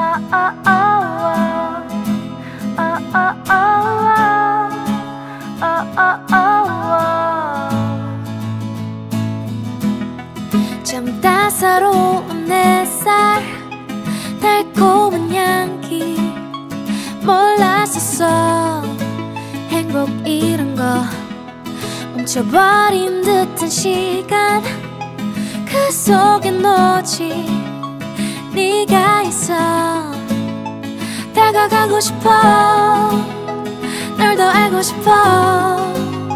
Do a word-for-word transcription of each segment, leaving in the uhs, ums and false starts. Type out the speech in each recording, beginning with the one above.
참 따사로운 햇살 달콤한 향기 몰랐었어 행복 이런 거 멈춰버린 듯한 시간 그 속엔 오직 네가 있어 다가가고 싶어 널 더 알고 싶어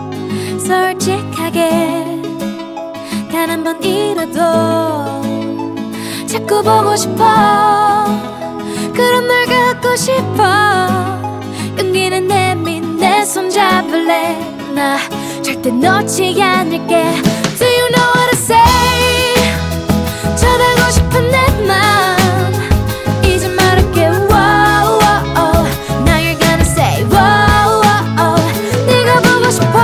솔직하게 단 한 번이라도 자꾸 보고 싶어 그런 널 갖고 싶어 용기는 내민 내 손 잡을래 나 절대 놓지 않을게 Do you know what to say 전하고 싶은 내 맘 이제 말할게 wow, wow. Now you're gonna say wow, wow. 네가 보고 싶어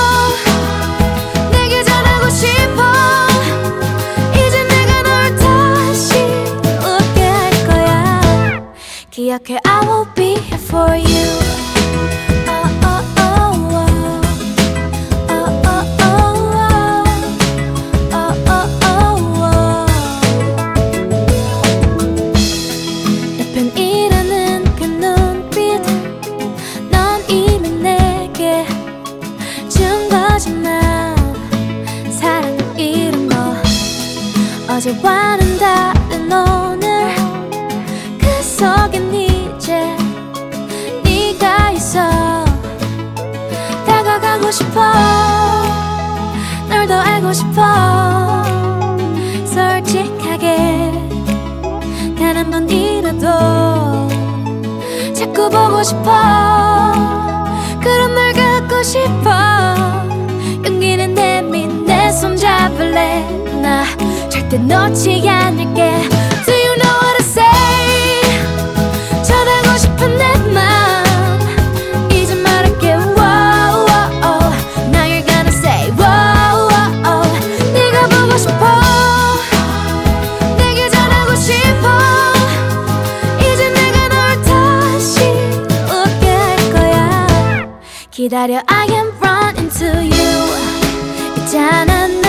내게 전하고 싶어 이제 내가 널 다시 웃게 할 거야 기억해 I will be here for you 어제와는 다른 오늘 그 속엔 이제 네가 있어 다가가고 싶어 널 더 알고 싶어 솔직하게 단 한 번이라도 자꾸 보고 싶어 그런 널 갖고 싶어 용기는 내민 내 손 잡을래 나 절대 놓지 않을게 Do you know what to say 전하고 싶은 내 맘 이제 말할게 wow, wow. Now you're gonna say wow, wow. 네가 보고 싶어 내게 전하고 싶어 이제 내가 널 다시 웃게 할 거야 기다려 I am running to you 있잖아